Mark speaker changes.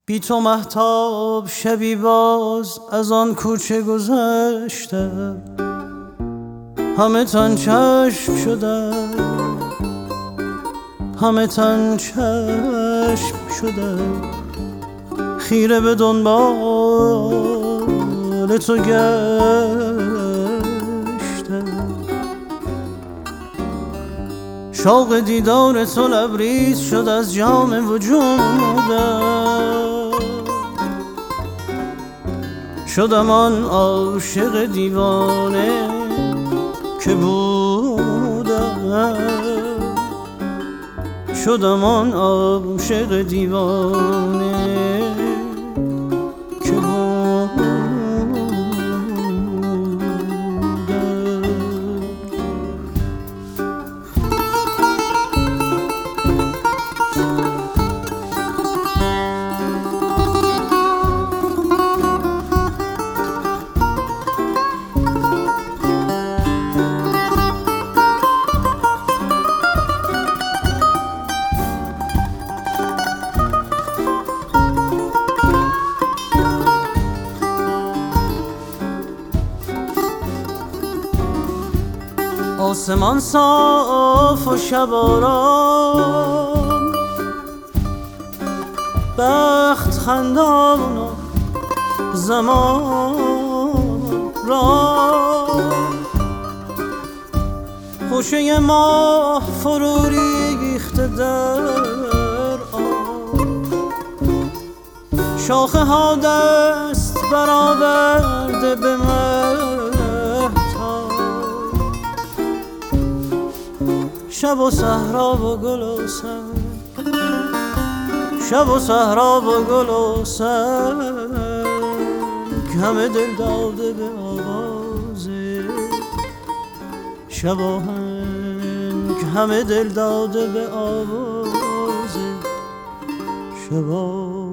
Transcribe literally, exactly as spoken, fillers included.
Speaker 1: بی تو مهتاب شبی باز از آن کوچه گذشته، همه تن چشم شده، همه تن چشم شده، خیره به دنبال تو گشته. شوق دیدار تو لبریز شد از جام وجودم، شدم آن عاشق دیوانه که بودم، شدم آن عاشق دیوانه که بودم. آسمان صاف و شب آرام، بخت خندان و زمان رام، خوشه ماه فرو ریخته در آب، شاخه ها دست برآورده به مهتاب، شب و صحرا و گل و سنگ، شب و صحرا و گل و سنگ، همه دل داده به آواز شباهنگ، همه دل داده به آواز شباهنگ.